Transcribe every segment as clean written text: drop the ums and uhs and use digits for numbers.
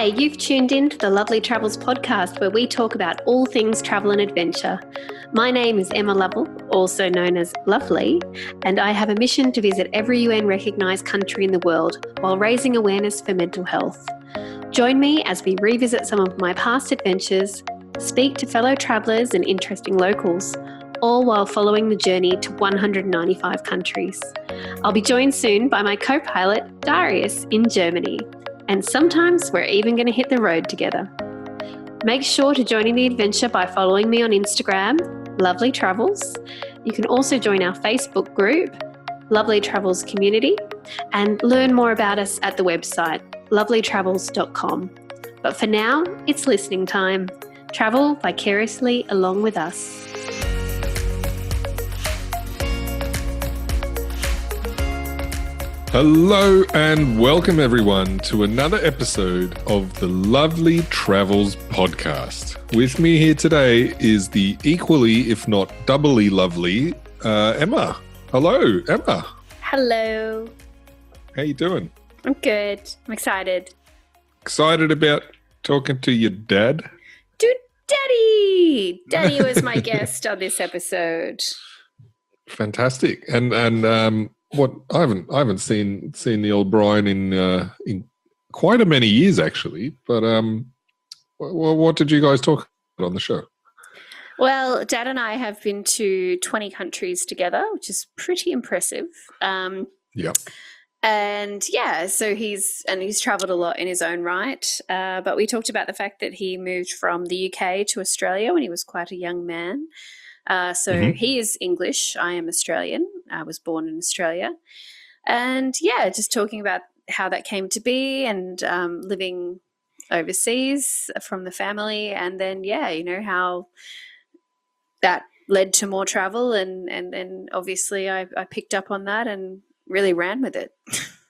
Hi, you've tuned in to the Lovely Travels podcast where we talk about all things travel and adventure. My name is Emma Lovell, also known as Lovely, and I have a mission to visit every UN recognised country in the world while raising awareness for mental health. Join me as we revisit some of my past adventures, speak to fellow travellers and interesting locals, all while following the journey to 195 countries. I'll be joined soon by my co-pilot, Darius, in Germany. And sometimes we're even going to hit the road together. Make sure to join in the adventure by following me on Instagram, Lovely Travels. You can also join our Facebook group, Lovely Travels Community, and learn more about us at the website, lovelytravels.com. But for now, it's listening time. Travel vicariously along with us. Hello and welcome everyone to another episode of the Lovely Travels podcast. With me here today is the equally, if not doubly lovely, Emma. Hello, Emma. Hello. How you doing? I'm good. I'm excited. Excited about talking to your dad? Dude, Daddy! Daddy was my guest on this episode. Fantastic. And what I haven't seen the old Brian in quite a many years actually. But what did you guys talk about on the show? Well, Dad and I have been to 20 countries together, which is pretty impressive. Yep. And yeah, so he's travelled a lot in his own right. But we talked about the fact that he moved from the UK to Australia when he was quite a young man. He is English. I am Australian. I was born in Australia. And yeah, just talking about how that came to be and living overseas from the family. And then, yeah, you know, how that led to more travel. And then obviously I picked up on that and really ran with it.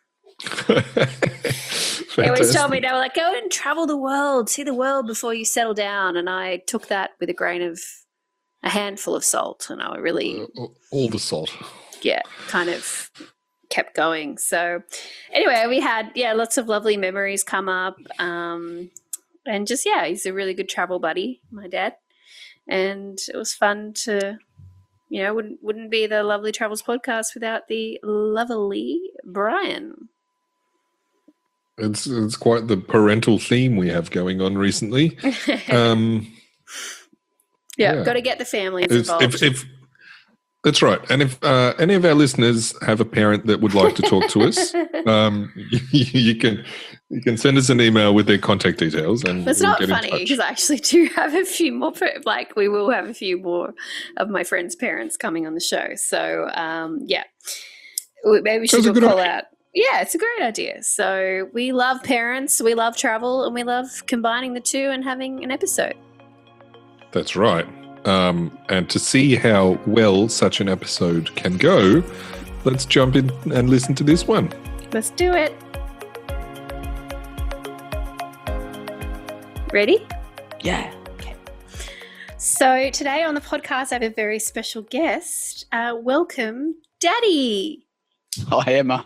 They always told me, they were like, go and travel the world, see the world before you settle down. And I took that with a handful of salt, and I really all the salt. Yeah, kind of kept going. So anyway, we had lots of lovely memories come up, and just he's a really good travel buddy, my dad, and it was fun to, you know, wouldn't be the Lovely Travels podcast without the lovely Brian. It's quite the parental theme we have going on recently. Yeah, got to get the families involved. If that's right, and if any of our listeners have a parent that would like to talk to us, you can send us an email with their contact details. And it's not funny because I actually do have a few more. We will have a few more of my friends' parents coming on the show. So maybe we should do a call out. Yeah, it's a great idea. So we love parents, we love travel, and we love combining the two and having an episode. That's right. And to see how well such an episode can go, let's jump in and listen to this one. Let's do it. Ready? Yeah. Okay. So today on the podcast, I have a very special guest. Welcome, Daddy. Hi, Emma.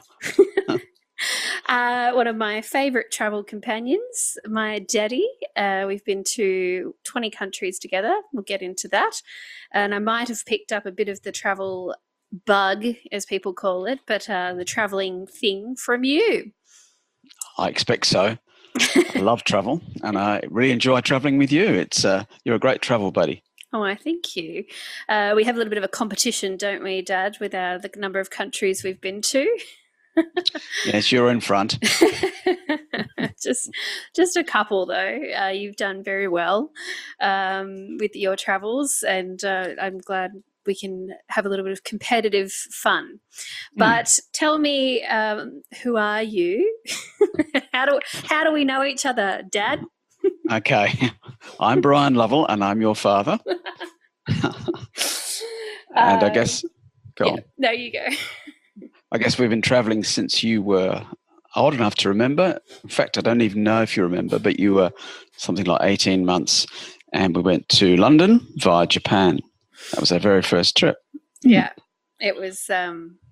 One of my favourite travel companions, my daddy. We've been to 20 countries together. We'll get into that. And I might have picked up a bit of the travel bug, as people call it, but the travelling thing from you. I expect so. I love travel, and I really enjoy travelling with you. You're a great travel buddy. Oh, I thank you. We have a little bit of a competition, don't we, Dad, with the number of countries we've been to? Yes, you're in front. just a couple though. You've done very well with your travels, and I'm glad we can have a little bit of competitive fun. But tell me, who are you? How do we know each other, Dad? Okay, I'm Brian Lovell, and I'm your father. And I guess, go on. No, you go. I guess we've been travelling since you were old enough to remember. In fact, I don't even know if you remember, but you were something like 18 months, and we went to London via Japan. That was our very first trip. Yeah, it was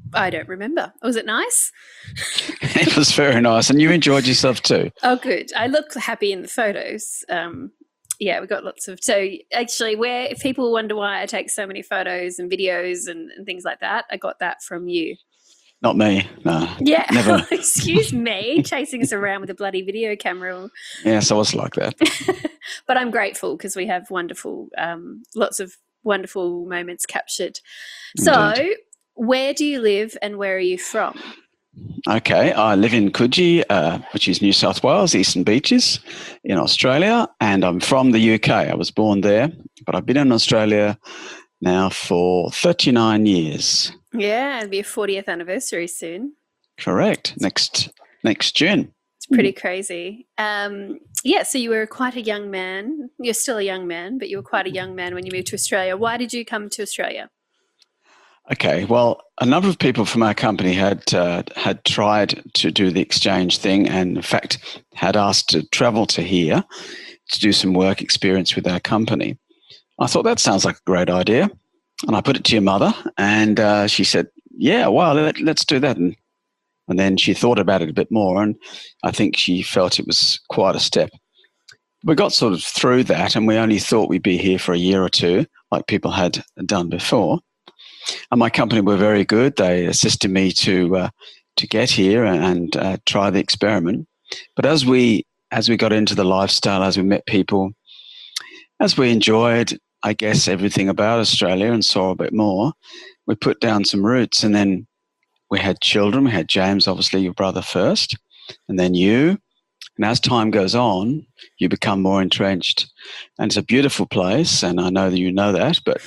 I don't remember. Was it nice? It was very nice, and you enjoyed yourself too. Oh, good. I look happy in the photos. Yeah, we got lots of. So actually, if people wonder why I take so many photos and videos and things like that, I got that from you. Not me, no. Yeah, Never. excuse me, chasing us around with a bloody video camera. Yes, I was like that. But I'm grateful because we have lots of wonderful moments captured. So, Indeed. where do you live and where are you from? Okay, I live in Coogee, which is New South Wales, Eastern Beaches in Australia, and I'm from the UK. I was born there, but I've been in Australia now for 39 years. Yeah, it'll be your 40th anniversary soon. Correct. Next June. It's pretty crazy. Yeah, so you were quite a young man. You're still a young man, but you were quite a young man when you moved to Australia. Why did you come to Australia? Okay, well, a number of people from our company had tried to do the exchange thing, and in fact had asked to travel to here to do some work experience with our company. I thought that sounds like a great idea, and I put it to your mother, and she said, "Yeah, well, let's do that." And then she thought about it a bit more, and I think she felt it was quite a step. We got sort of through that, and we only thought we'd be here for a year or two, like people had done before. And my company were very good. They assisted me to get here and try the experiment. But as we got into the lifestyle, as we met people, as we enjoyed, I guess, everything about Australia and saw a bit more, we put down some roots. And then we had children. We had James, obviously your brother first, and then you. And as time goes on, you become more entrenched. And it's a beautiful place, and I know that you know that, but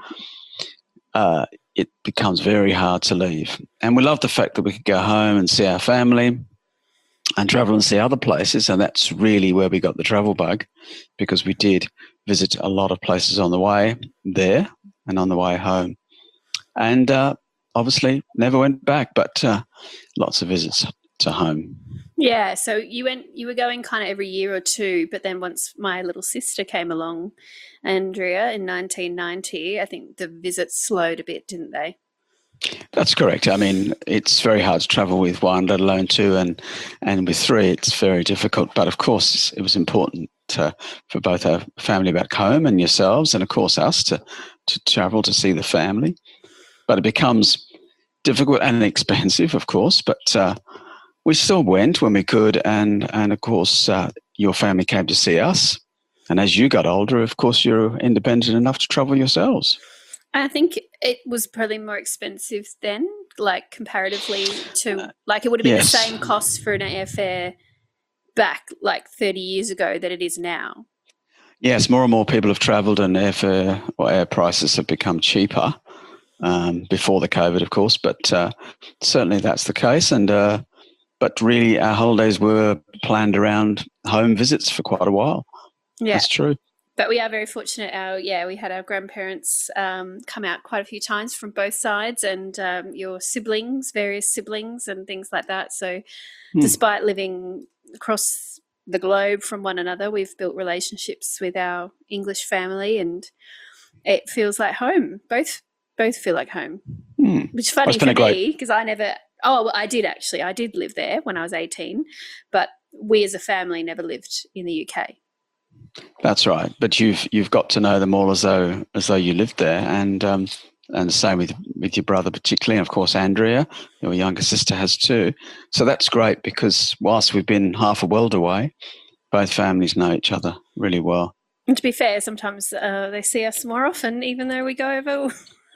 it becomes very hard to leave. And we love the fact that we could go home and see our family and travel and see other places. And that's really where we got the travel bug, because we did visit a lot of places on the way there and on the way home. And obviously never went back, but lots of visits to home. Yeah, so you were going kind of every year or two, but then once my little sister came along, Andrea, in 1990, I think the visits slowed a bit, didn't they? That's correct. I mean, it's very hard to travel with one, let alone two, and with three, it's very difficult. But of course, it was important for both our family back home and yourselves, and of course us to travel to see the family. But it becomes difficult and expensive, of course. But we still went when we could, and of course, your family came to see us. And as you got older, of course, you're independent enough to travel yourselves. I think it was probably more expensive then, like comparatively to, like it would have been Yes. the same cost for an airfare back like 30 years ago that it is now. Yes, more and more people have travelled, and airfare or air prices have become cheaper before the COVID, of course. But certainly that's the case. And but really, our holidays were planned around home visits for quite a while. Yeah, that's true. But we are very fortunate. We had our grandparents come out quite a few times from both sides, and your siblings, various siblings, and things like that. So, despite living across the globe from one another, we've built relationships with our English family, and it feels like home. Both feel like home, which is funny for me because I never. Oh, well, I did actually. I did live there when I was 18, but we as a family never lived in the UK. That's right, but you've got to know them all as though you lived there, and the same with your brother particularly, and of course Andrea, your younger sister, has too. So that's great, because whilst we've been half a world away, both families know each other really well. And to be fair, sometimes they see us more often, even though we go over.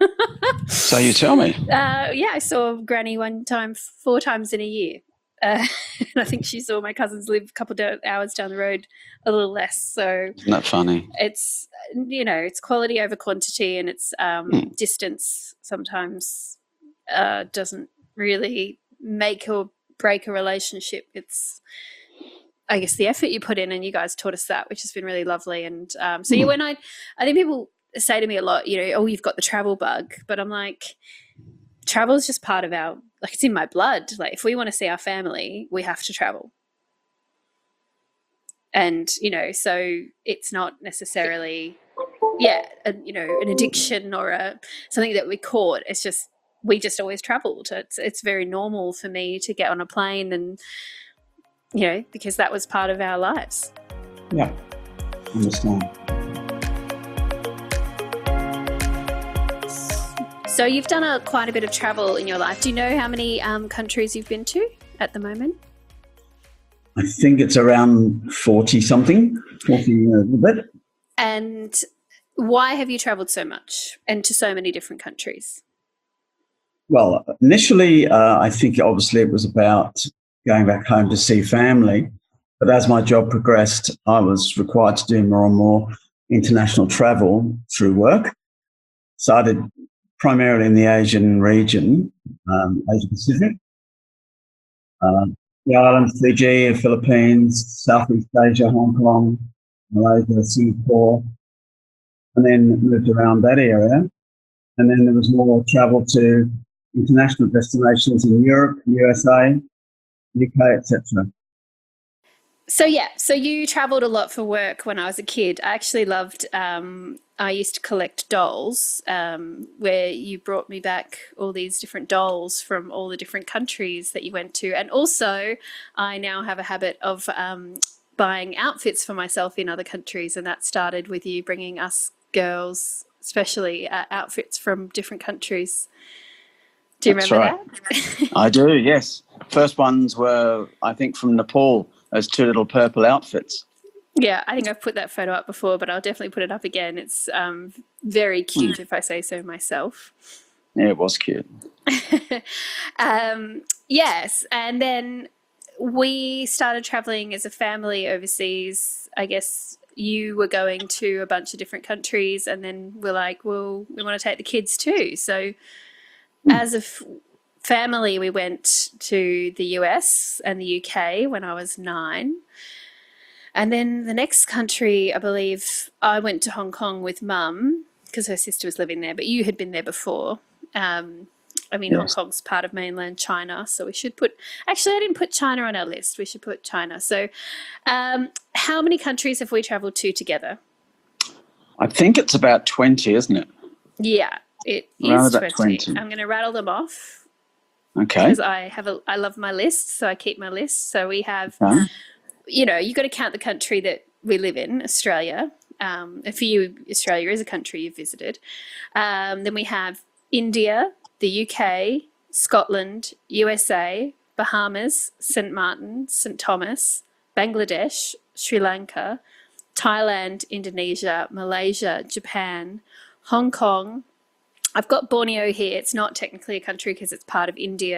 So you tell me. I saw Granny one time 4 times in a year. And I think she saw my cousins live a couple of hours down the road, a little less. So isn't that funny? It's, it's quality over quantity, and it's distance sometimes doesn't really make or break a relationship. It's, I guess, the effort you put in, and you guys taught us that, which has been really lovely. And when I think people say to me a lot, oh, you've got the travel bug, but I'm like, travel is just part of it's in my blood. Like, if we want to see our family, we have to travel. And, so it's not necessarily, an addiction or something that we caught. It's just we just always travelled. It's very normal for me to get on a plane and, because that was part of our lives. Yeah, understand. So you've done quite a bit of travel in your life. Do you know how many countries you've been to at the moment? I think it's around 40-something, 40 a little bit. And why have you travelled so much and to so many different countries? Well, initially, I think obviously it was about going back home to see family. But as my job progressed, I was required to do more and more international travel through work. Started primarily in the Asian region, Asia Pacific. The islands, Fiji, Philippines, Southeast Asia, Hong Kong, Malaysia, Singapore, and then moved around that area. And then there was more travel to international destinations in Europe, USA, UK, etc. So you travelled a lot for work when I was a kid. I actually loved, I used to collect dolls, where you brought me back all these different dolls from all the different countries that you went to. And also I now have a habit of buying outfits for myself in other countries, and that started with you bringing us girls, especially outfits from different countries. Do you remember that? I do, yes. First ones were, I think, from Nepal, those two little purple outfits. Yeah, I think I've put that photo up before, but I'll definitely put it up again. It's very cute, if I say so myself. Yeah, it was cute. Yes, and then we started travelling as a family overseas. I guess you were going to a bunch of different countries, and then we're like, well, we want to take the kids too. So as a family, we went to the US and the UK when I was 9. And then the next country, I believe, I went to Hong Kong with Mum because her sister was living there, but you had been there before. Yes. Hong Kong's part of mainland China, so we should put... Actually, I didn't put China on our list. We should put China. So how many countries have we travelled to together? I think it's about 20, isn't it? Yeah, it is 20. I'm going to rattle them off. Okay. Because I love my list, so I keep my list. So we have... Okay. You've got to count the country that we live in, Australia. And for you, Australia is a country you've visited. Then we have India, the UK, Scotland, USA, Bahamas, St. Martin, St. Thomas, Bangladesh, Sri Lanka, Thailand, Indonesia, Malaysia, Japan, Hong Kong. I've got Borneo here. It's not technically a country because it's part of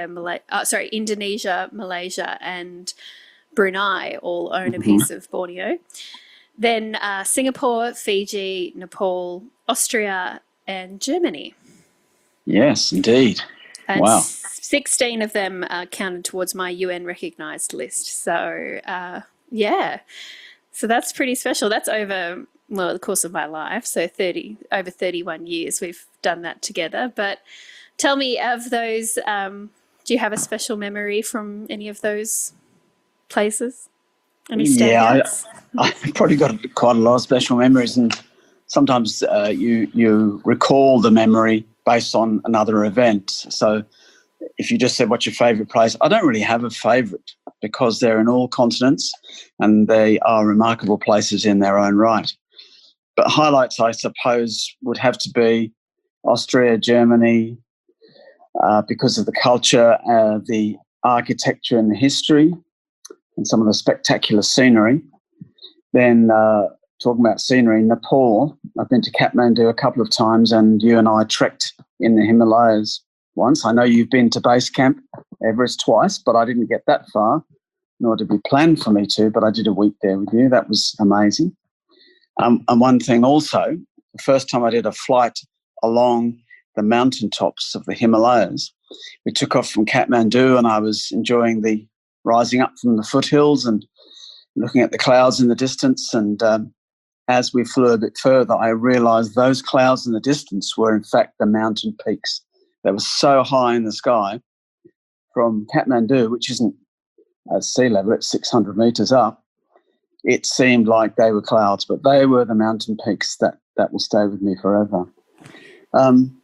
Indonesia, Malaysia, and Brunei all own a piece of Borneo. Then Singapore, Fiji, Nepal, Austria, and Germany. Yes, indeed. And wow. 16 of them are counted towards my UN recognised list. So, yeah. So that's pretty special. That's over, the course of my life. So over 31 years we've done that together. But tell me, of those, do you have a special memory from any of those places? Any standouts? Yeah, I've probably got quite a lot of special memories, and sometimes you recall the memory based on another event. So if you just said what's your favourite place, I don't really have a favourite because they're in all continents and they are remarkable places in their own right. But highlights, I suppose, would have to be Austria, Germany, because of the culture, the architecture and the history, and some of the spectacular scenery. Then talking about scenery, Nepal, I've been to Kathmandu a couple of times, and you and I trekked in the Himalayas once. I know you've been to base camp Everest twice, but I didn't get that far, nor did we plan for me to, but I did a week there with you. That was amazing. And one thing also, the first time I did a flight along the mountaintops of the Himalayas, we took off from Kathmandu and I was enjoying the rising up from the foothills and looking at the clouds in the distance. And as we flew a bit further, I realised those clouds in the distance were in fact the mountain peaks. They were so high in the sky from Kathmandu, which isn't at sea level, it's 600 metres up. It seemed like they were clouds, but they were the mountain peaks that will stay with me forever.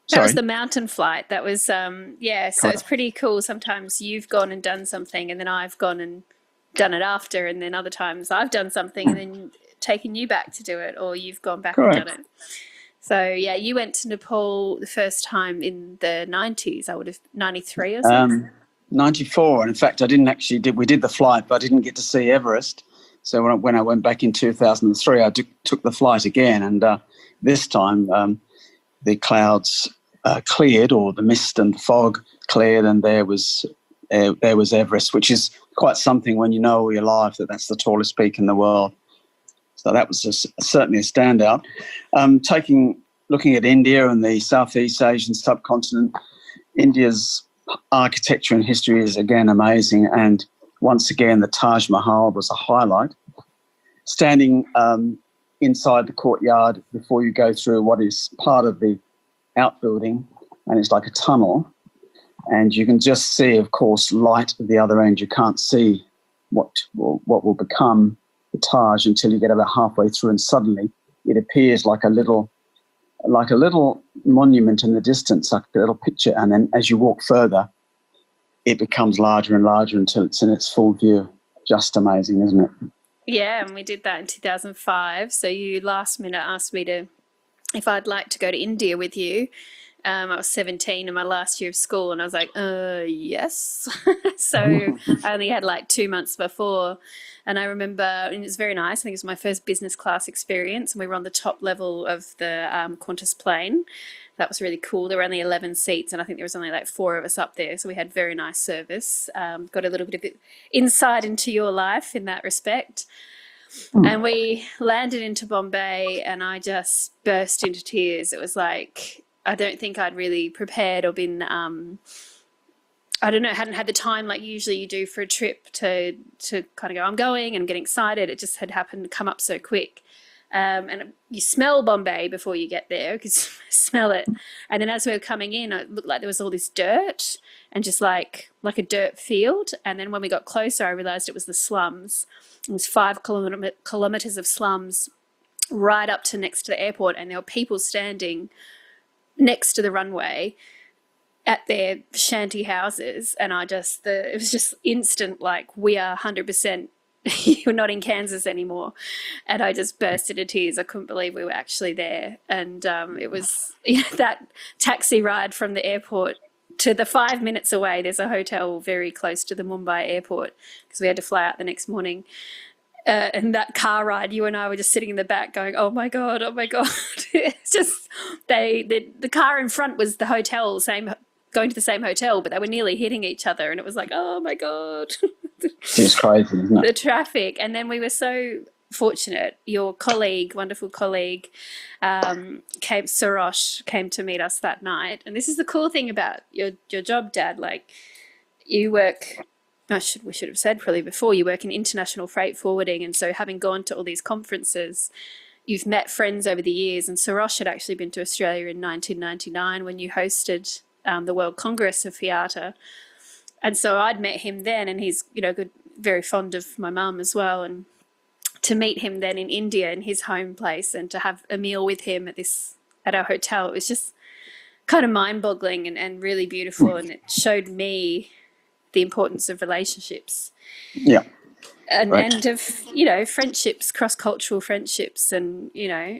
That was Sorry. the mountain flight. That was, yeah, so it's pretty cool. Sometimes you've gone and done something and then I've gone and done it after, and then other times I've done something and then taken you back to do it, or you've gone back and Correct. done it. So, yeah, you went to Nepal the first time in the 90s. I would have 93 or something. 94. And in fact, we did the flight, but I didn't get to see Everest. So when I went back in 2003, I took the flight again. And this time the clouds cleared, or the mist and fog cleared, and there was Everest, which is quite something when you know all your life that that's the tallest peak in the world. So that was certainly a standout. Looking at India and the Southeast Asian subcontinent, India's architecture and history is again amazing, and once again the Taj Mahal was a highlight. Standing inside the courtyard before you go through what is part of the outbuilding, and it's like a tunnel, and you can just see, of course, light at the other end. You can't see what will become the Taj until you get about halfway through, and suddenly it appears like a little monument in the distance, like a little picture, and then as you walk further, it becomes larger and larger until it's in its full view. Just amazing, isn't it? Yeah, and we did that in 2005. So you last minute asked me if I'd like to go to India with you. I was 17 in my last year of school, and I was like, yes. So I only had like 2 months before. And I remember, and it was very nice. I think it was my first business class experience, and we were on the top level of the Qantas plane. That was really cool. There were only 11 seats, and I think there was only like 4 of us up there. So we had very nice service. Got a little bit of insight into your life in that respect. And we landed into Bombay, and I just burst into tears. It was like, I don't think I'd really prepared or been, I don't know, hadn't had the time like usually you do for a trip to kind of go, I'm going and getting excited. It just had happened to come up so quick. And you smell Bombay before you get there, because smell it. And then as we were coming in, it looked like there was all this dirt and just like a dirt field. And then when we got closer, I realized it was the slums. It was 5 kilometers of slums right up to next to the airport, and there were people standing next to the runway at their shanty houses, and it was just instant, like, we are 100%, you're not in Kansas anymore. And I just burst into tears. I couldn't believe we were actually there. And it was that taxi ride from the airport to the 5 minutes away. There's a hotel very close to the Mumbai airport, because we had to fly out the next morning. And that car ride, you and I were just sitting in the back going, oh my God. It's just, the car in front was the hotel, going to the same hotel, but they were nearly hitting each other. And it was like, oh my God. It's crazy, isn't it? The traffic. And then we were so fortunate. Your wonderful colleague, Sarosh, came to meet us that night. And this is the cool thing about your job, Dad. Like, you work, we should have said probably before, you work in international freight forwarding. And so having gone to all these conferences, you've met friends over the years. And Sarosh had actually been to Australia in 1999 when you hosted the World Congress of FIATA. And so I'd met him then, and he's, very fond of my mum as well. And to meet him then in India, in his home place, and to have a meal with him at our hotel, it was just kind of mind-boggling and really beautiful. And it showed me the importance of relationships. Yeah. And, right. and of, friendships, cross-cultural friendships. And,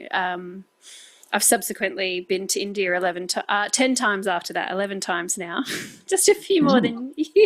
I've subsequently been to India 10 times after that, 11 times now, just a few more than you.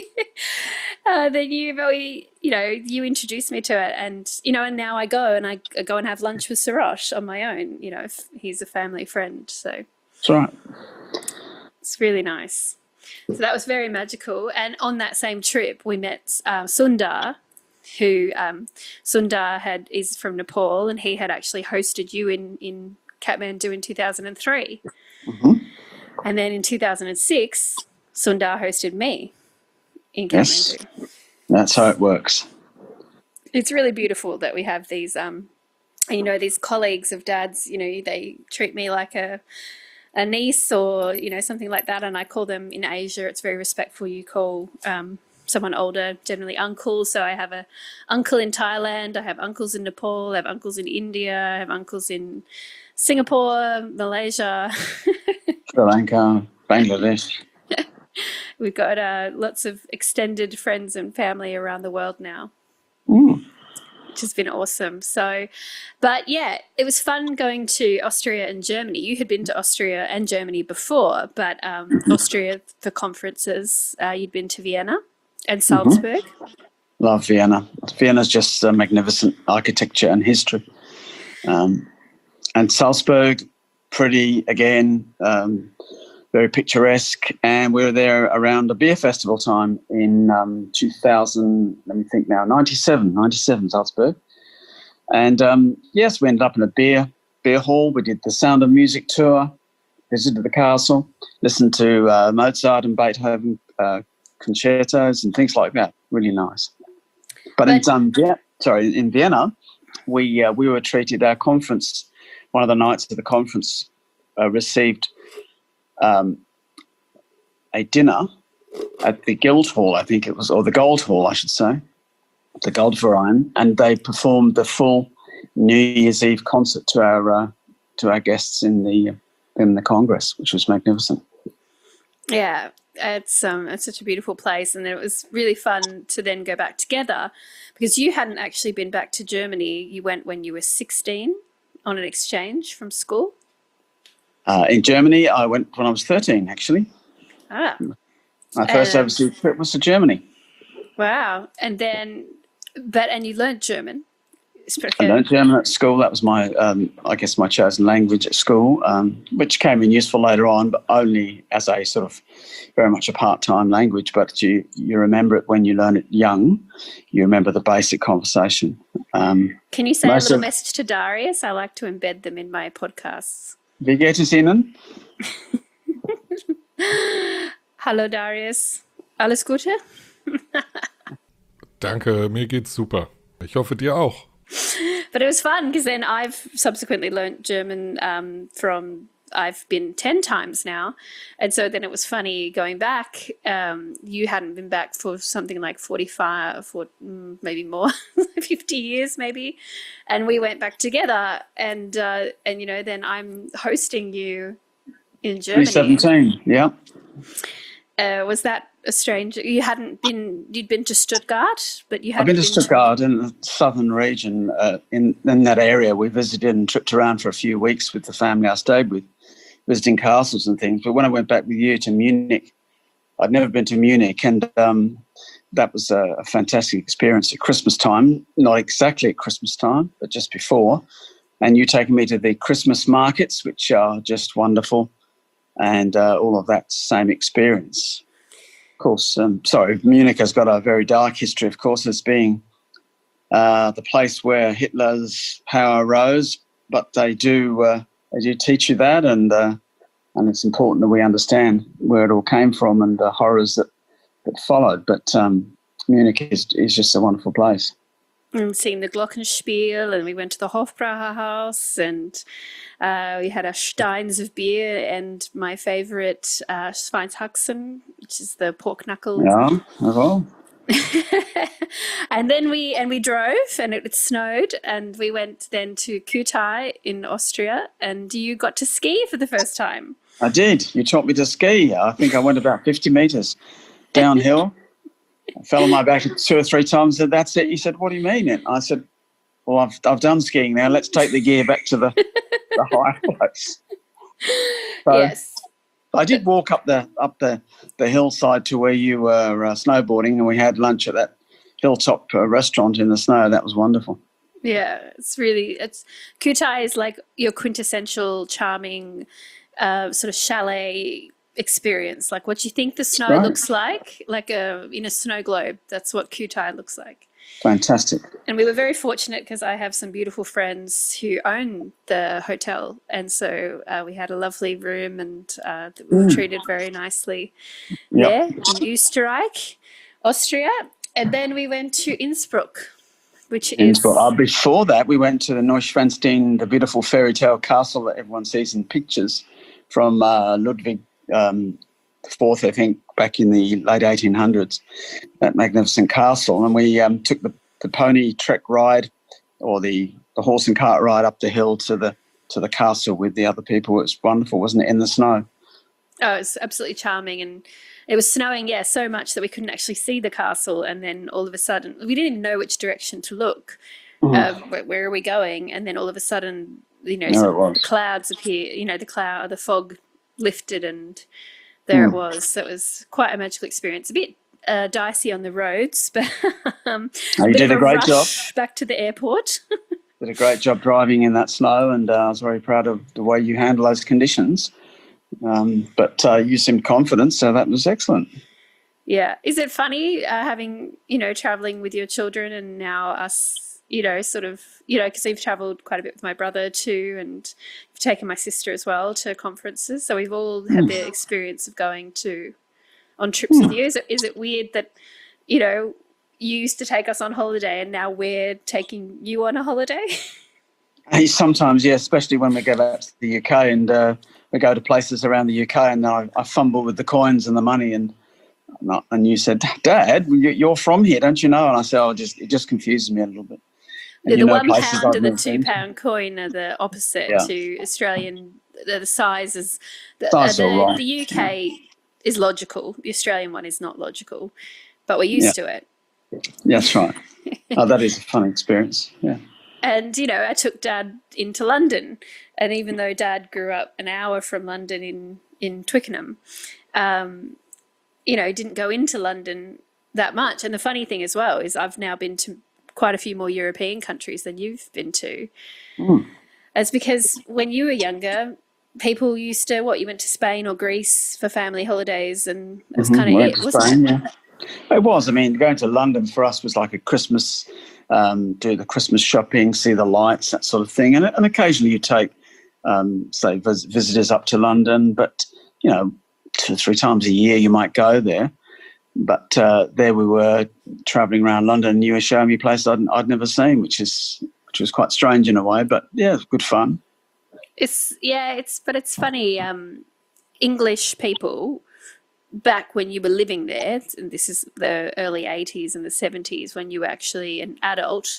But you introduced me to it, and and now I go and have lunch with Sarosh on my own. If he's a family friend, so that's right. It's really nice. So that was very magical. And on that same trip, we met Sundar, who Sundar is from Nepal, and he had actually hosted you in Kathmandu in 2003. Mm-hmm. And then in 2006, Sundar hosted me in Kathmandu. Yes, that's how it works. It's really beautiful that we have these, these colleagues of Dad's, they treat me like a niece or, something like that. And I call them, in Asia, it's very respectful. You call someone older generally uncle. So I have a uncle in Thailand. I have uncles in Nepal. I have uncles in India. I have uncles in Singapore, Malaysia. Sri Lanka, Bangladesh. We've got lots of extended friends and family around the world now, which has been awesome. So, but yeah, it was fun going to Austria and Germany. You had been to Austria and Germany before, but Austria for conferences, you'd been to Vienna and Salzburg. Love Vienna. Vienna's just magnificent architecture and history. And Salzburg, pretty, again, very picturesque. And we were there around a beer festival time in 2000, let me think now, 97 Salzburg. And yes, we ended up in a beer hall. We did the Sound of Music tour, visited the castle, listened to Mozart and Beethoven concertos and things like that. Really nice. But in Vienna, we were treated, our conference, one of the nights of the conference received a dinner at the Guildhall, I think it was, or the Gold Hall, I should say, the Goldverein, and they performed the full New Year's Eve concert to our guests in the Congress, which was magnificent. Yeah, it's such a beautiful place, and it was really fun to then go back together because you hadn't actually been back to Germany. You went when you were 16 on an exchange from school. In Germany, I went when I was 13, actually. Ah. My first overseas trip was to Germany. Wow. And then, and you learned German? I learned German at school. That was my, I guess, my chosen language at school, which came in useful later on, but only as a sort of very much a part-time language. But you remember it when you learn it young. You remember the basic conversation. Can you say a little message to Darius? I like to embed them in my podcasts. Wie geht es Ihnen? Hallo Darius. Alles Gute? Danke, mir geht's super. Ich hoffe, dir auch. But it was fun because then I've subsequently learnt German I've been 10 times now. And so then it was funny going back. You hadn't been back for something like 45, maybe more, 50 years maybe. And we went back together and then I'm hosting you in Germany. 2017, yeah. Was that a strange? You'd been to Stuttgart, but you hadn't. I've been to Stuttgart in the southern region. In that area, we visited and tripped around for a few weeks with the family I stayed with, visiting castles and things. But when I went back with you to Munich, I'd never been to Munich, and that was a fantastic experience at Christmas time. Not exactly at Christmas time, but just before. And you taking me to the Christmas markets, which are just wonderful. And all of that same experience. Of course, Munich has got a very dark history, of course, as being the place where Hitler's power rose, but they do teach you that, and it's important that we understand where it all came from and the horrors that followed. But Munich is just a wonderful place. And seeing the Glockenspiel, and we went to the Hofbrauerhaus, and we had our Steins of beer and my favourite Schweinshaxen, which is the pork knuckle. Yeah, well. And then we drove, and it snowed, and we went then to Kütai in Austria, and you got to ski for the first time. I did. You taught me to ski. I think I went about 50 metres downhill. I fell on my back 2 or 3 times and said, "That's it." He said, "What do you mean?" And I said, "Well, I've done skiing now. Let's take the gear back to the higher place." So yes. I did walk up the hillside to where you were snowboarding, and we had lunch at that hilltop restaurant in the snow. That was wonderful. Yeah, Kütai is like your quintessential charming sort of chalet experience, like what you think the snow looks like in a snow globe. That's what Kütai looks like. Fantastic. And we were very fortunate because I have some beautiful friends who own the hotel, and so we had a lovely room, and we were treated very nicely there in Österreich, Austria. And then we went to Innsbruck, which is... Before that, we went to the Neuschwanstein, the beautiful fairy tale castle that everyone sees in pictures from Ludwig IV, I think, back in the late 1800s, that magnificent castle. And we took the pony trek ride, or the horse and cart ride up the hill to the castle with the other people. It was wonderful, wasn't it, in the snow? Oh, it's absolutely charming. And it was snowing, so much that we couldn't actually see the castle. And then all of a sudden, we didn't even know which direction to look. Where are we going? And then all of a sudden, some clouds appear, the fog lifted and there it was. So it was quite a magical experience. A bit dicey on the roads, but you did a great job. Back to the airport. Did a great job driving in that snow, and I was very proud of the way you handled those conditions. But you seemed confident, so that was excellent. Yeah. Is it funny having, traveling with your children and now us, because we've traveled quite a bit with my brother too, and I've taken my sister as well to conferences. So we've all had the experience of going on trips with you. Is it weird that, you used to take us on holiday and now we're taking you on a holiday? Sometimes, yeah, especially when we go back to the UK and we go to places around the UK, and then I fumble with the coins and the money, and you said, Dad, you're from here, don't you know? And I said, it just confuses me a little bit. And the £1 and the £2 coin are the opposite to Australian. The size is the UK is logical. The Australian one is not logical, but we're used to it. That's right. That is a fun experience. Yeah. And, I took Dad into London, and even though Dad grew up an hour from London in Twickenham, didn't go into London that much. And the funny thing as well is I've now been to quite a few more European countries than you've been to. It's because when you were younger, people used to, you went to Spain or Greece for family holidays, and it was kind of it, wasn't it? Yeah. It was. I mean, going to London for us was like a Christmas, do the Christmas shopping, see the lights, that sort of thing. And occasionally you take, say, visitors up to London, but, 2 or 3 times a year you might go there. But there we were travelling around London, and you were showing me places I'd never seen, which was quite strange in a way, but yeah, it's good fun. It's funny. English people, back when you were living there, and this is the early 80s and the 70s when you were actually an adult,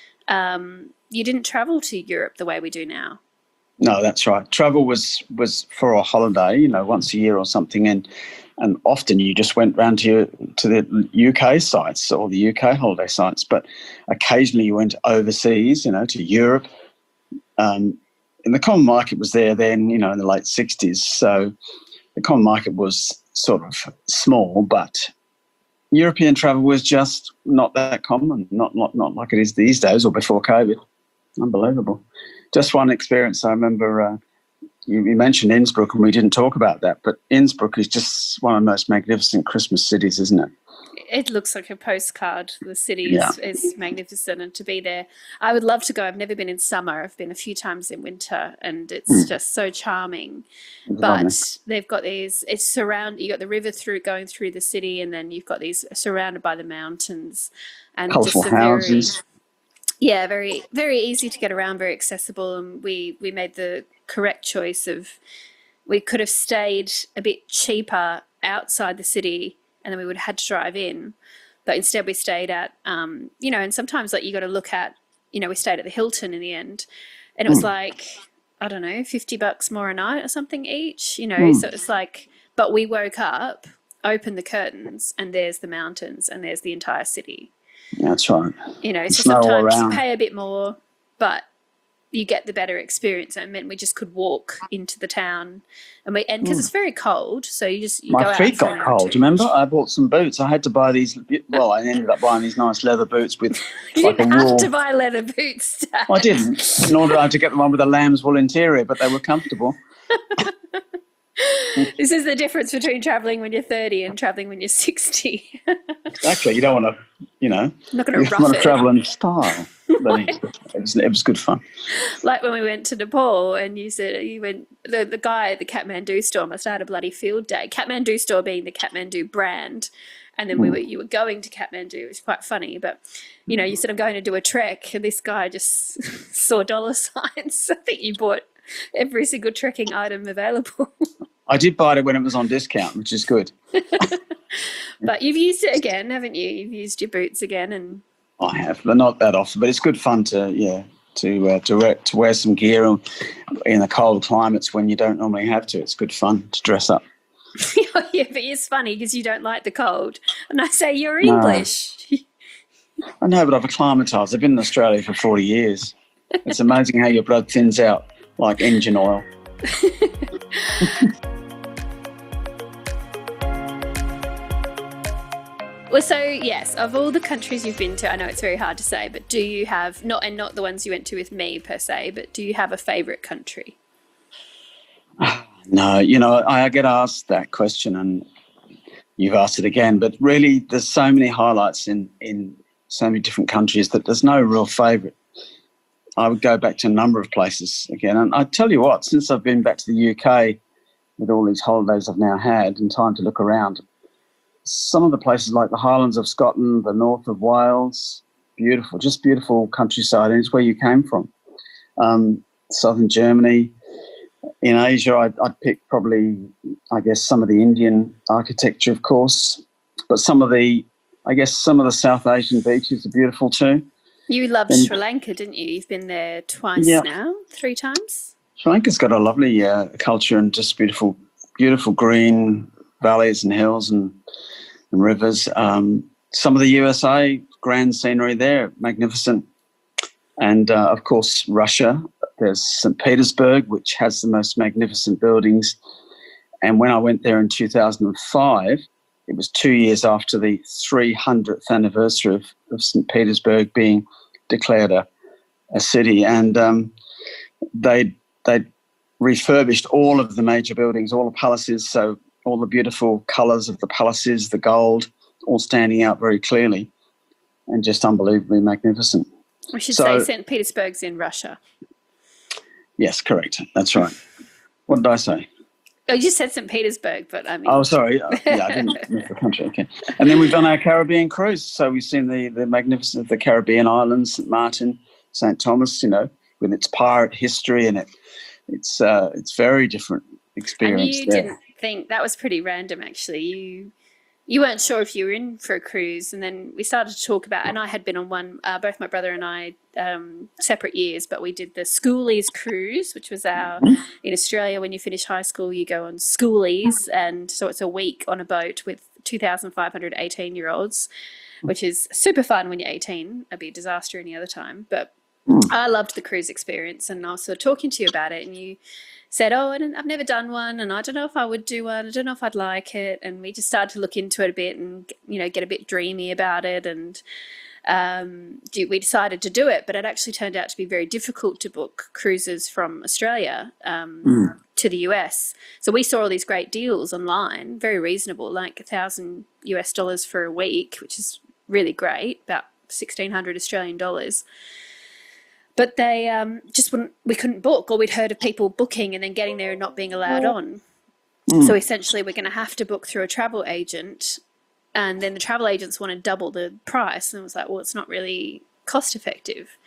you didn't travel to Europe the way we do now. No, that's right. Travel was for a holiday, once a year or something, and often you just went round to the UK sites or the UK holiday sites, but occasionally you went overseas, to Europe. And the common market was there then, in the late 60s. So the common market was sort of small, but European travel was just not that common, not like it is these days or before COVID. Unbelievable. Just one experience. I remember you mentioned Innsbruck, and we didn't talk about that, but Innsbruck is just one of the most magnificent Christmas cities, isn't it? It looks like a postcard. The city is magnificent, and to be there, I would love to go. I've never been in summer. I've been a few times in winter, and it's just so charming. But they've got these. It's surrounded. You got the river going through the city, and then you've got these surrounded by the mountains and colourful houses. Very, very easy to get around, very accessible, and we made the correct choice of we could have stayed a bit cheaper outside the city, and then we would have had to drive in. But instead we stayed at, and sometimes you got to look at, we stayed at the Hilton in the end, and it was like, I don't know, $50 more a night or something each, so it's like, but we woke up, opened the curtains, and there's the mountains and there's the entire city. That's right. So sometimes you pay a bit more, but you get the better experience. It meant we just could walk into the town, and because it's very cold, so you go out. My feet got cold. Remember, I bought some boots. I had to buy these. Well, I ended up buying these nice leather boots with you didn't have to buy leather boots, Dad. I didn't. In order to get the one with a lamb's wool interior, but they were comfortable. This is the difference between travelling when you're 30 and travelling when you're 60. Exactly. You don't want to, not going to rough want to it. travel in style. But it was good fun. Like when we went to Nepal, and you said you went, the guy at the Kathmandu store must have had a bloody field day. Kathmandu store being the Kathmandu brand. And then you were going to Kathmandu. It was quite funny, but you said I'm going to do a trek, and this guy just saw dollar signs. I think you bought every single trekking item available. I did buy it when it was on discount, which is good. But you've used it again, haven't you? You've used your boots again, and I have, but not that often. But it's good fun to wear some gear in the cold climates when you don't normally have to. It's good fun to dress up. Yeah, but it's funny because you don't like the cold. And I say, you're No. English. I know, but I've acclimatised. I've been in Australia for 40 years. It's amazing how your blood thins out like engine oil. Well, so yes, of all the countries you've been to, I know it's very hard to say, but do you have, not the ones you went to with me per se, but do you have a favourite country? No, I get asked that question and you've asked it again, but really there's so many highlights in so many different countries that there's no real favourite. I would go back to a number of places again. And I tell you what, since I've been back to the UK with all these holidays I've now had and time to look around, some of the places like the Highlands of Scotland, the north of Wales, beautiful, just beautiful countryside, and it's where you came from. Southern Germany. In Asia, I'd pick probably, I guess, some of the Indian architecture, of course, but some of the South Asian beaches are beautiful too. You loved Sri Lanka, didn't you? You've been there twice now, 3 times? Sri Lanka's got a lovely culture and just beautiful green valleys and hills and rivers. Some of the USA, grand scenery there, magnificent. And, of course, Russia. There's St. Petersburg, which has the most magnificent buildings. And when I went there in 2005, it was 2 years after the 300th anniversary of St. Petersburg being declared a city. And they refurbished all of the major buildings, all the palaces, so all the beautiful colours of the palaces, the gold, all standing out very clearly and just unbelievably magnificent. We should say St. Petersburg's in Russia. Yes, correct. That's right. What did I say? Oh, you just said St. Petersburg, but I mean... Oh, sorry. Yeah, I didn't miss the country. Okay. And then we've done our Caribbean cruise. So we've seen the magnificence of the Caribbean islands, St. Martin, St. Thomas, with its pirate history, and it's very different experience. And you didn't think... That was pretty random, actually. You weren't sure if you were in for a cruise, and then we started to talk about, and I had been on one, both my brother and I, separate years, but we did the Schoolies cruise, which was in Australia, when you finish high school, you go on Schoolies, and so it's a week on a boat with 2,500 18-year-olds, which is super fun when you're 18. It'd be a disaster any other time, but I loved the cruise experience, and I was sort of talking to you about it, and you said, I've never done one, and I don't know if I would do one. I don't know if I'd like it. And we just started to look into it a bit and, get a bit dreamy about it. And we decided to do it, but it actually turned out to be very difficult to book cruises from Australia to the US. So we saw all these great deals online, very reasonable, like $1,000 for a week, which is really great, about 1,600 Australian dollars. But they we couldn't book, or we'd heard of people booking and then getting there and not being allowed on. So essentially we're going to have to book through a travel agent, and then the travel agents want to double the price. And it was like, well, it's not really cost effective.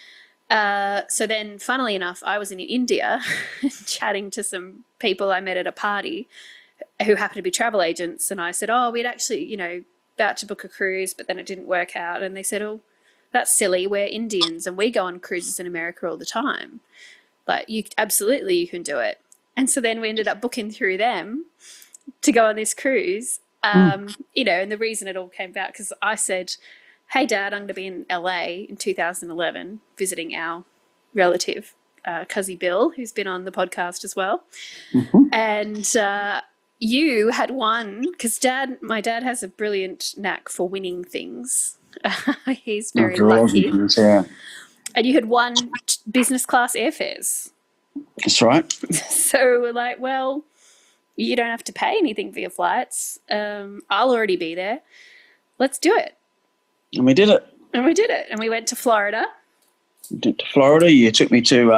So then, funnily enough, I was in India chatting to some people I met at a party who happened to be travel agents. And I said, we'd actually, about to book a cruise, but then it didn't work out. And they said, that's silly. We're Indians and we go on cruises in America all the time. Like, you can do it. And so then we ended up booking through them to go on this cruise. And the reason it all came about, because I said, hey, Dad, I'm going to be in LA in 2011 visiting our relative, Cuzzy Bill, who's been on the podcast as well. And you had won, because my dad has a brilliant knack for winning things. He's very lucky. And you had won business class airfares. That's right. So we're like, well, you don't have to pay anything for your flights. I'll already be there. Let's do it. And we did it. And we went to Florida. You took me to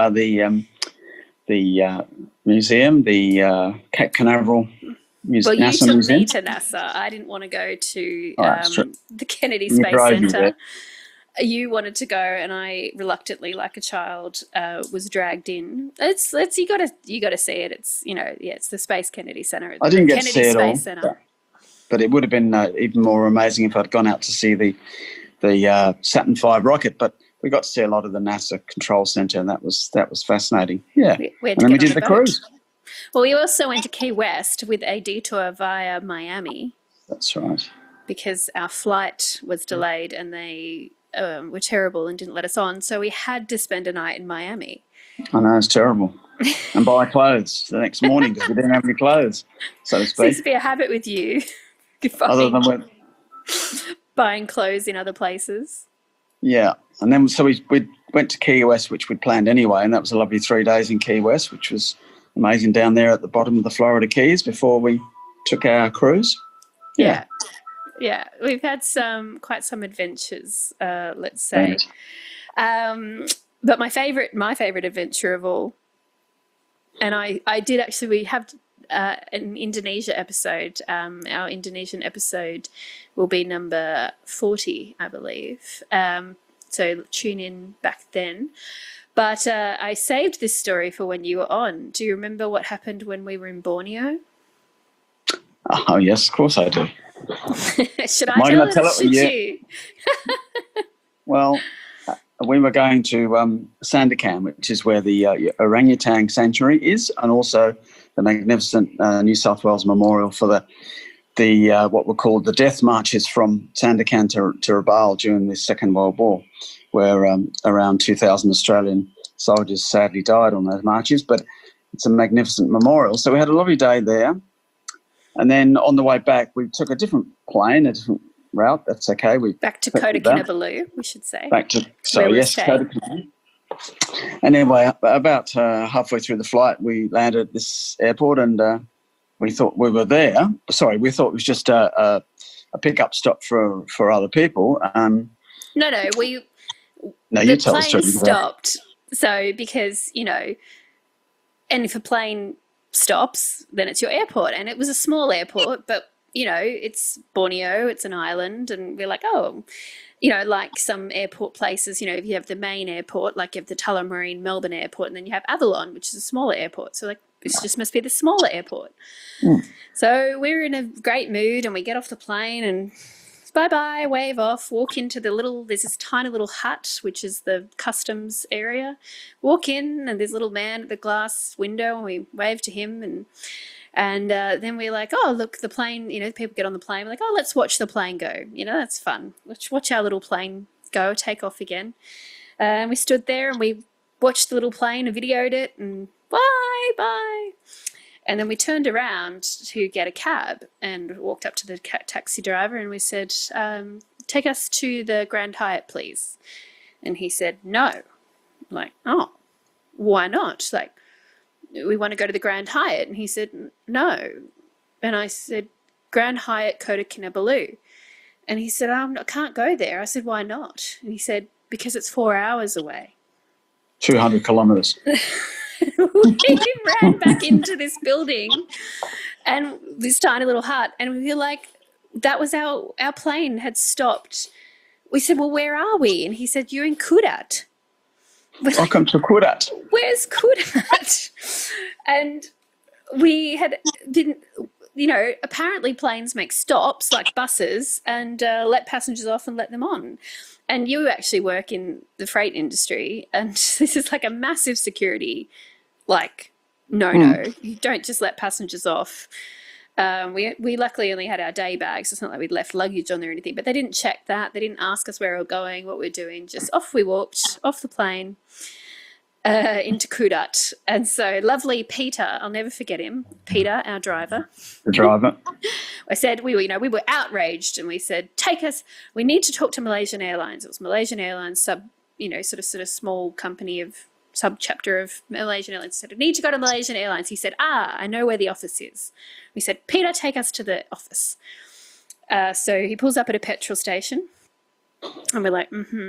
the museum, the Cape Canaveral Museum. Well, you took me to NASA. I didn't want to go to the Kennedy Space Center. You wanted to go, and I reluctantly, like a child, was dragged in. You got to see it. It's it's the Space Kennedy Center. I didn't get Kennedy to see it all, Center. but it would have been even more amazing if I'd gone out to see the Saturn V rocket. But we got to see a lot of the NASA Control Center, and that was fascinating. Yeah, we and then we did the cruise. Well, we also went to Key West with a detour via Miami That's right. because our flight was delayed and they were terrible and didn't let us on. So we had to spend a night in Miami. I know, it's terrible. And buy clothes the next morning because we didn't have any clothes, so to Seems to speak. be a habit with you. Other than when, buying clothes in other places. yeah. And then so we went to Key West, which we'd planned anyway, and that was a lovely 3 days in Key West, which was amazing down there at the bottom of the Florida Keys before we took our cruise. Yeah. We've had quite some adventures, let's say. But my favorite adventure of all, and I did actually, we have an Indonesia episode. Our Indonesian episode will be number 40, I believe. So tune in back then. But I saved this story for when you were on. Do you remember what happened when we were in Borneo? Oh, yes, of course I do. Should I tell it? Should you? Well, we were going to Sandakan, which is where the orangutan sanctuary is, and also the magnificent New South Wales memorial for the what were called the death marches from Sandakan to Rabaul during the Second World War, where around 2,000 Australian soldiers sadly died on those marches. But it's a magnificent memorial. So we had a lovely day there. And then on the way back, we took a different plane, a different route. That's okay. Back to Kota Kinabalu, we should say. Kota Kinabalu. And anyway, about halfway through the flight, we landed at this airport, and we thought we were there. Sorry, we thought it was just a pickup stop for other people. No, you tell us. The plane stopped. So because, and if a plane stops, then it's your airport. And it was a small airport, but, it's Borneo, it's an island. And we're like, like some airport places, if you have the main airport, like you have the Tullamarine Melbourne airport, and then you have Avalon, which is a smaller airport. So this just must be the smaller airport. So we're in a great mood, and we get off the plane and bye-bye, wave off, walk into there's this tiny little hut, which is the customs area. Walk in, and there's a little man at the glass window, and we wave to him, and then we're like, oh, look, the plane, people get on the plane. We're like, oh, let's watch the plane go. That's fun. Let's watch our little plane go, take off again. And we stood there, and we watched the little plane and videoed it, and bye. And then we turned around to get a cab and walked up to the taxi driver, and we said, take us to the Grand Hyatt, please. And he said, no. I'm like, oh, why not? Like, we want to go to the Grand Hyatt. And he said, no. And I said, Grand Hyatt, Kota Kinabalu. And he said, I can't go there. I said, why not? And he said, because it's 4 hours away. 200 kilometres. We ran back into this building and this tiny little hut, and we were like, that was our plane had stopped. We said, well, where are we? And he said, you're in Kudat. Welcome to Kudat. Where's Kudat? And we didn't, apparently planes make stops like buses and let passengers off and let them on. And you actually work in the freight industry, and this is like a massive security, no. You don't just let passengers off. We luckily only had our day bags. It's not like we'd left luggage on there or anything, but they didn't check that. They didn't ask us where we were going, what we were doing. Just off we walked, off the plane, into Kudat. And so lovely Peter, I'll never forget him, Peter, our driver. The driver. I said, we were outraged, and we said, take us, we need to talk to Malaysian Airlines. It was Malaysian Airlines sort of small company of sub-chapter of Malaysian Airlines. Said, I need to go to Malaysian Airlines. He said, I know where the office is. We said, Peter, take us to the office. So he pulls up at a petrol station, and we're like,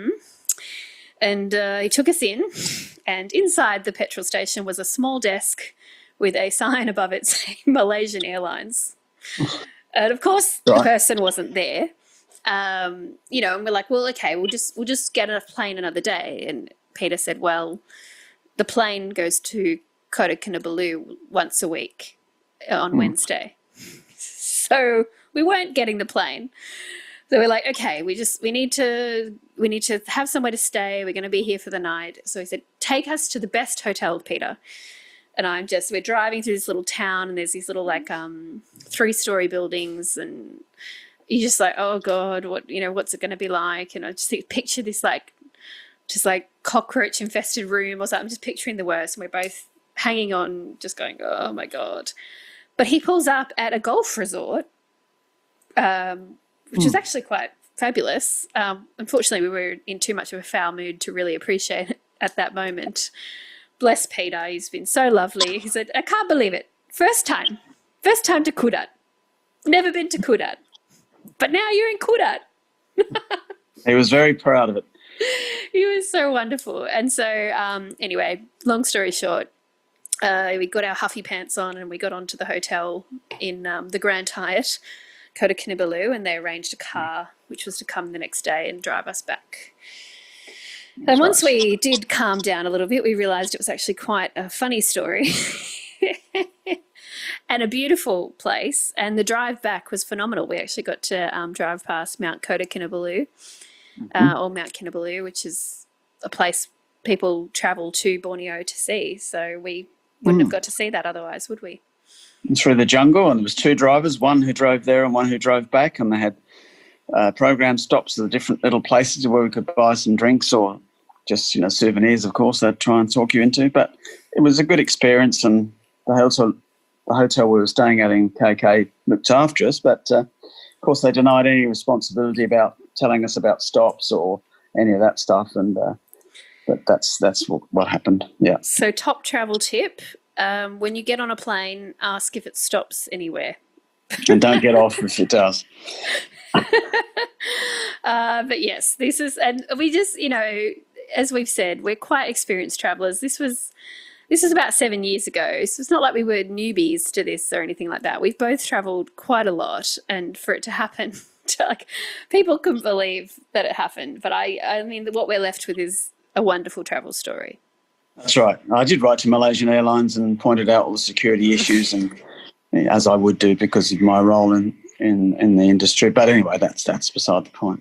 And he took us in, and inside the petrol station was a small desk with a sign above it saying Malaysian Airlines. And of course, the person wasn't there. And we're like, well, okay, we'll just get a plane another day. And Peter said, well, the plane goes to Kota Kinabalu once a week on Wednesday. So we weren't getting the plane. So we're like, okay, we need to have somewhere to stay. We're going to be here for the night. So he said, take us to the best hotel, Peter. And we're driving through this little town, and there's these little like 3-story buildings, and you're just like, oh God, what's it going to be like? And I just picture this just like cockroach infested room or something. I'm just picturing the worst, and we're both hanging on, just going, oh my God. But he pulls up at a golf resort, which is actually quite fabulous. Unfortunately, we were in too much of a foul mood to really appreciate it at that moment. Bless Peter, he's been so lovely. He said, I can't believe it. First time to Kudat. Never been to Kudat. But now you're in Kudat. He was very proud of it. He was so wonderful. And so anyway, long story short, we got our huffy pants on and we got onto the hotel in the Grand Hyatt, Kota Kinabalu, and they arranged a car which was to come the next day and drive us back. And once we did calm down a little bit, we realised it was actually quite a funny story and a beautiful place. And the drive back was phenomenal. We actually got to drive past Mount Kota Kinabalu, or Mount Kinabalu, which is a place people travel to Borneo to see. So we wouldn't have got to see that otherwise, would we? Through the jungle, and there was 2 drivers, one who drove there and one who drove back, and they had program stops at the different little places where we could buy some drinks or just souvenirs, of course, they'd try and talk you into. But it was a good experience, and the hotel we were staying at in KK looked after us, but of course they denied any responsibility about telling us about stops or any of that stuff, and but that's what happened. Yeah. So top travel tip, when you get on a plane, ask if it stops anywhere. And don't get off if it does. But yes, this is, and we just, as we've said, we're quite experienced travellers. This was about 7 years ago, so it's not like we were newbies to this or anything like that. We've both travelled quite a lot, and for it to happen, people couldn't believe that it happened. But I mean, what we're left with is a wonderful travel story. That's right. I did write to Malaysian Airlines and pointed out all the security issues, and as I would do because of my role in the industry. But anyway, that's beside the point.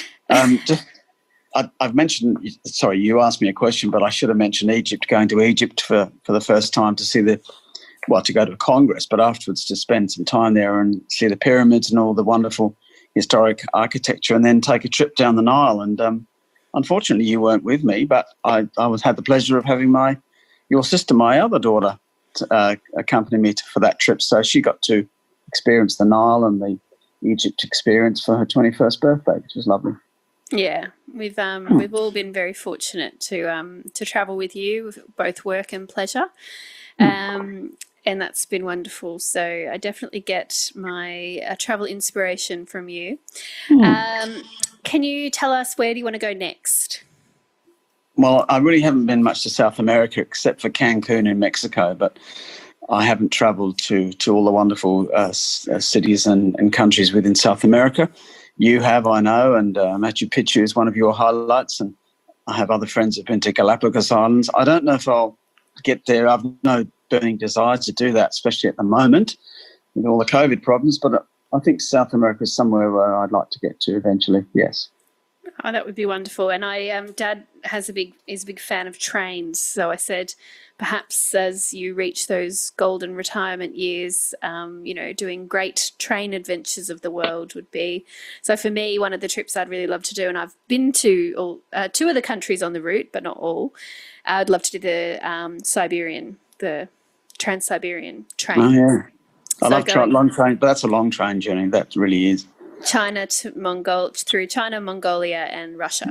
I've mentioned, sorry, you asked me a question, but I should have mentioned Egypt, going to Egypt for the first time to see to go to a Congress, but afterwards to spend some time there and see the pyramids and all the wonderful historic architecture, and then take a trip down the Nile. And unfortunately, you weren't with me, but I had the pleasure of having your sister, my other daughter, accompany me for that trip. So she got to experience the Nile and the Egypt experience for her 21st birthday, which was lovely. Yeah, we've all been very fortunate to travel with you, with both work and pleasure, and that's been wonderful. So I definitely get my travel inspiration from you. Can you tell us, where do you want to go next? Well, I really haven't been much to South America except for Cancun in Mexico, but I haven't travelled to all the wonderful cities and countries within South America. You have, I know, and Machu Picchu is one of your highlights, and I have other friends who've been to Galapagos Islands. I don't know if I'll get there. I've no burning desire to do that, especially at the moment with all the COVID problems, but I think South America is somewhere where I'd like to get to eventually, yes. Oh, that would be wonderful. And Dad is a big fan of trains, so I said perhaps as you reach those golden retirement years, doing great train adventures of the world would be. So for me, one of the trips I'd really love to do, and I've been to 2 of the countries on the route, but not all. I'd love to do the Trans-Siberian train. Oh, yeah. I love long train, but that's a long train journey. That really is. China to through China, Mongolia, and Russia.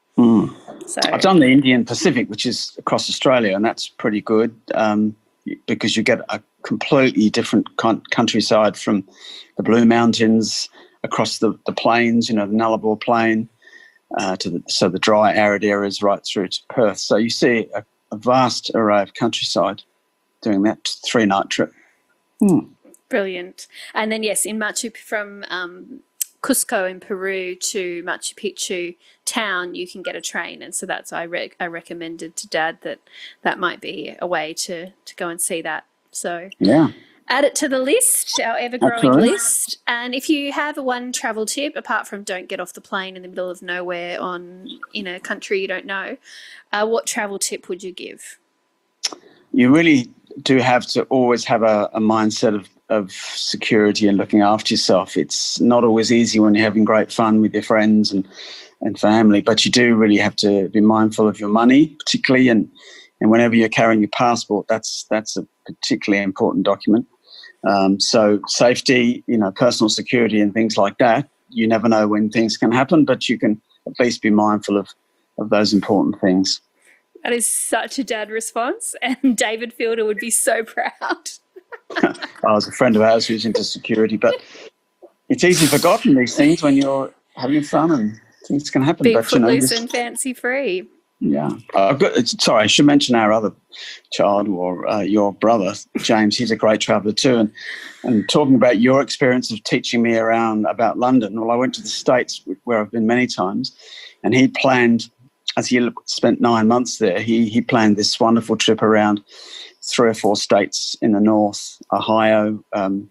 So I've done the Indian Pacific, which is across Australia, and that's pretty good because you get a completely different countryside from the Blue Mountains across the plains, the Nullarbor Plain, to the dry, arid areas right through to Perth. So you see a vast array of countryside doing that 3-night trip. Brilliant. And then, yes, in from Cusco in Peru to Machu Picchu town, you can get a train. And so that's, I recommended to Dad that might be a way to go and see that. So yeah, add it to the list, our ever-growing list. And if you have one travel tip, apart from don't get off the plane in the middle of nowhere in a country you don't know, what travel tip would you give? You really do have to always have a mindset of security and looking after yourself. It's not always easy when you're having great fun with your friends and family, but you do really have to be mindful of your money, particularly, and whenever you're carrying your passport, that's a particularly important document. So safety, personal security and things like that, you never know when things can happen, but you can at least be mindful of those important things. That is such a dad response, and David Fielder would be so proud. I was a friend of ours who's into security, but it's easy forgotten, these things, when you're having fun and things can happen. Being but footloose and fancy free. Yeah. Sorry, I should mention our other child, or your brother, James. He's a great traveller too. And talking about your experience of teaching me around about London, well, I went to the States, where I've been many times, and he planned, as he spent 9 months there, he planned this wonderful trip around 3 or 4 states in the north, Ohio,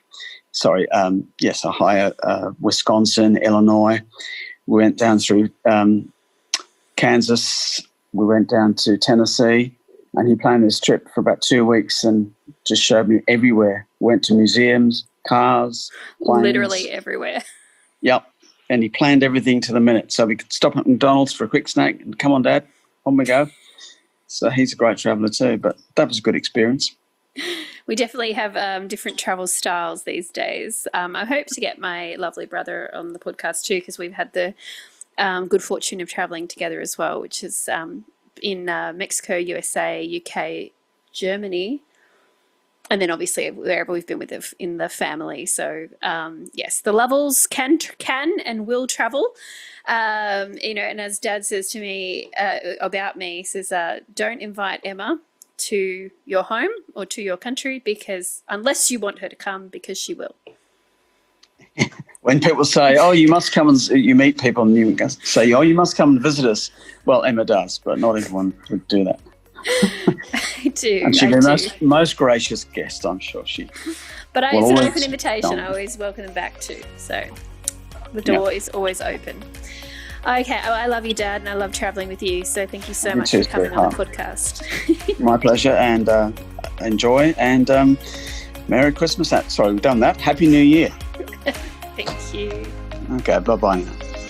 Wisconsin, Illinois. We went down through Kansas. We went down to Tennessee, and he planned this trip for about 2 weeks and just showed me everywhere. Went to museums, cars, planes. Literally everywhere. Yep. And he planned everything to the minute. So we could stop at McDonald's for a quick snack and come on, Dad, on we go. So he's a great traveller too, but that was a good experience. We definitely have different travel styles these days. I hope to get my lovely brother on the podcast too, because we've had the good fortune of traveling together as well, which is in Mexico, USA, UK, Germany, and then obviously wherever we've been with in the family. So yes, the Lovells can and will travel. And as Dad says to me about me, he says, don't invite Emma to your home or to your country, because unless you want her to come, because she will. When people say, oh, you must come, and you meet people and you say, oh, you must come and visit us. Well, Emma does, but not everyone would do that. I do. And she'd be the most gracious guest, I'm sure she. But it's an open invitation. I always welcome them back too. So the door is always open. Okay, I love you, Dad, and I love travelling with you. So thank you so much for coming on the podcast. My pleasure, and enjoy, and Merry Christmas. Sorry, we've done that. Happy New Year. Thank you. Okay, bye-bye.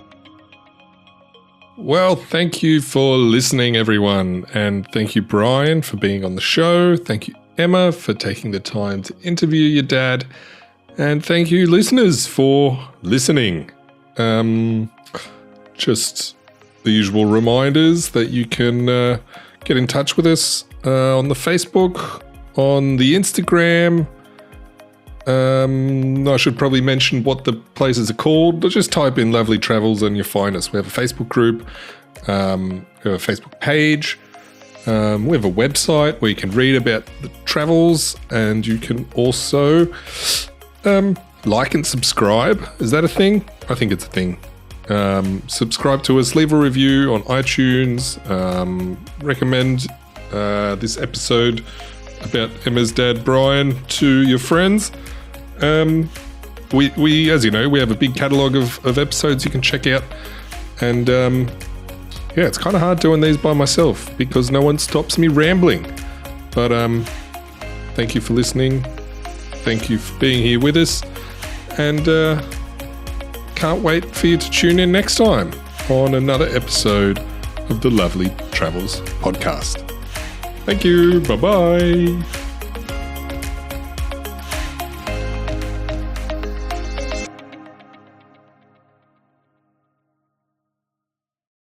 Well, thank you for listening, everyone. And thank you, Brian, for being on the show. Thank you, Emma, for taking the time to interview your dad. And thank you, listeners, for listening. Just the usual reminders that you can get in touch with us on the Facebook, on the Instagram. I should probably mention what the places are called. Just type in Lovely Travels and you'll find us. We have a Facebook group. We have a Facebook page. We have a website where you can read about the travels, and you can also like and subscribe. Is that a thing? I think it's a thing. Subscribe to us, leave a review on iTunes, recommend this episode about Emma's dad, Brian, to your friends. We, as you know, we have a big catalogue of episodes you can check out, and it's kind of hard doing these by myself because no one stops me rambling. But thank you for listening. Thank you for being here with us, and can't wait for you to tune in next time on another episode of the Lovely Travels podcast. Thank you. Bye-bye.